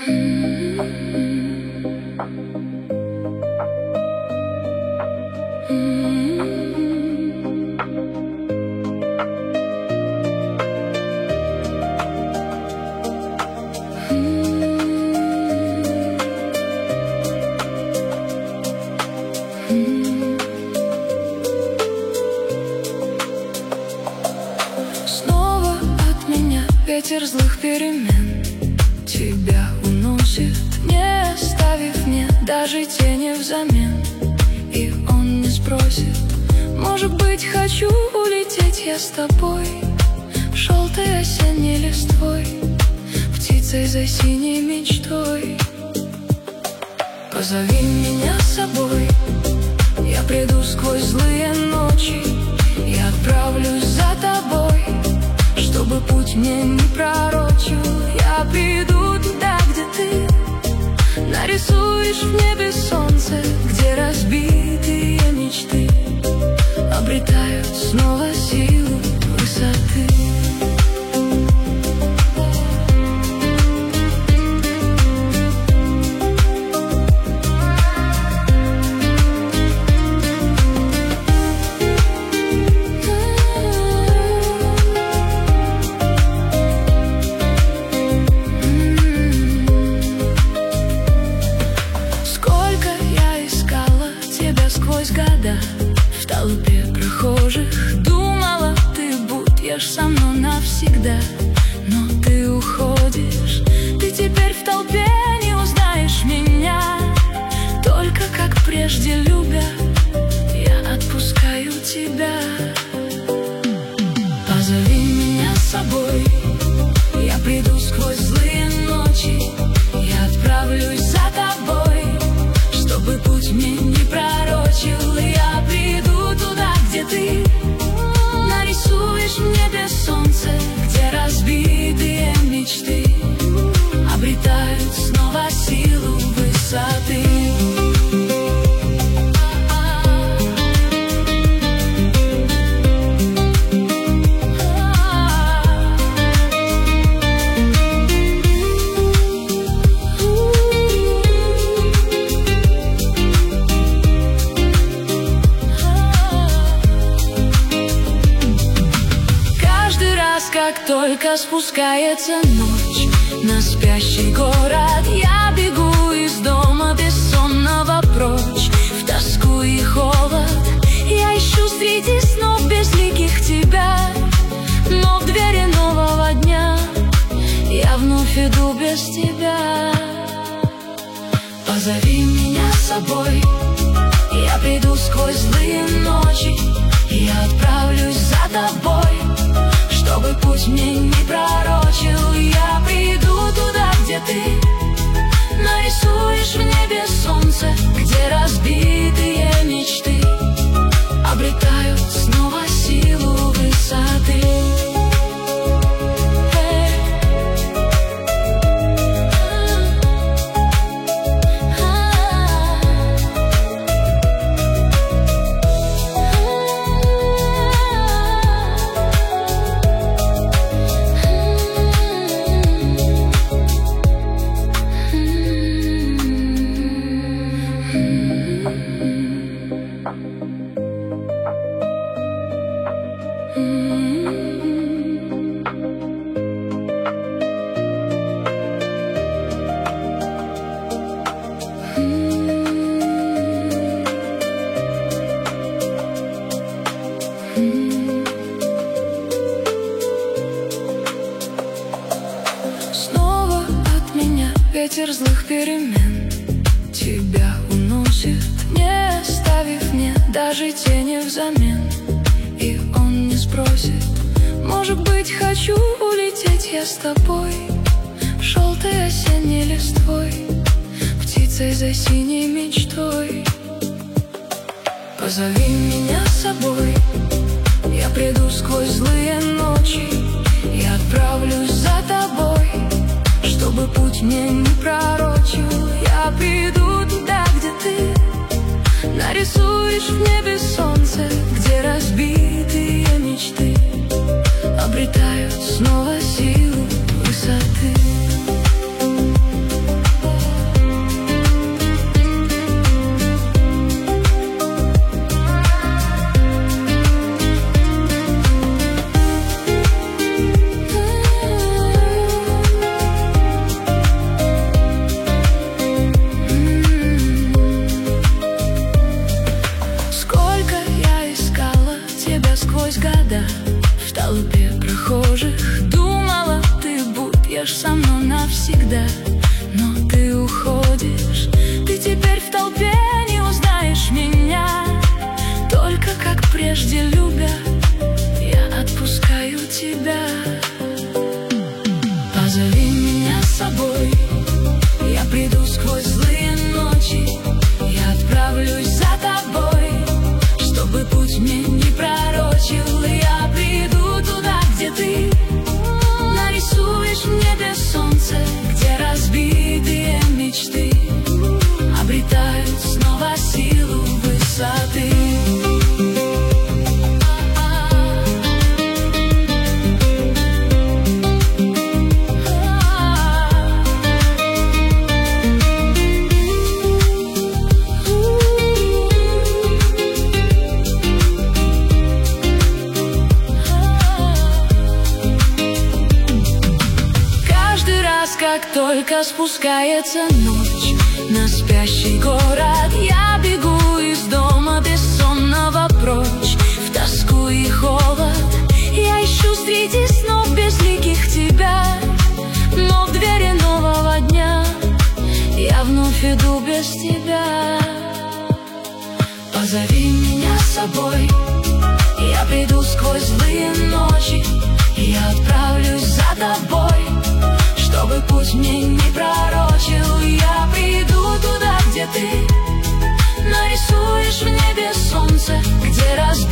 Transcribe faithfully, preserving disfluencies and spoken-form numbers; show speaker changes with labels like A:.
A: Снова от меня ветер злых перемен тебя уносит, не оставив мне даже тени взамен. И он не спросит, может быть, хочу улететь я с тобой желтой осенней листвой, птицей за синей мечтой. Позови меня с собой, я приду сквозь злые ночи, я отправлюсь за тобой, чтобы путь мне не пророчил. Я приду туда, где ты нарисуешь в небе солнце, где разбитые мечты обретают снова силу высоты. В толпе прохожих думала, ты будешь со мной навсегда, но ты уходишь. Ты теперь в толпе не узнаешь меня, только как прежде любя, я отпускаю тебя. Позови меня с собой, я приду сквозь злые ночи, я отправлюсь за тобой, чтобы путь мне не пророчил. Я приду туда, где ты нарисуешь в небе солнце, где разбитые мечты обретают снова силу высоты. Как только спускается ночь на спящий город, я бегу из дома бессонного прочь, в тоску и холод. Я ищу среди снов безликих тебя, но в двери нового дня я вновь иду без тебя. Позови меня с собой, я приду сквозь злые ночи, я отправлюсь за тобой, чтобы путь мне не пророчил. Я приду туда, где ты нарисуешь в небе солнце, где разбитые мечты обретают снова силу высоты. Снова от меня ветер злых перемен тебя уносит, не оставив мне даже тени взамен. И он не спросит, может быть, хочу улететь я с тобой желтой осенней листвой, птицей за синей мечтой. Позови меня с собой, я приду сквозь злые ночи, я отправлюсь за тобой, чтобы путь мне не пророчил. Я приду туда, где ты нарисуешь в небе солнце, где разбитые мечты обретают снова силу высоты. уйдешь со мной навсегда. Но ты уходишь, ты теперь в толпе не узнаешь меня. Только как прежде любя, я отпускаю тебя. Позови меня с собой, я приду сквозь злые ночи. Я отправлюсь за тобой, чтобы путь мне не пророчил. Я приду туда, где ты нарисуешь в небе солнце, где разбитые мечты обретают снова силу высоты. Как только спускается ночь на спящий город, я бегу из дома бессонного прочь. В тоску и холод я ищу среди снов безликих тебя. Но в двери нового дня я вновь иду без тебя. Позови меня с собой, я приду сквозь злые ночи. Я отправлюсь за тобой, чтобы путь мне не пророчил. Я приду туда, где ты нарисуешь в небе солнце, где разбитые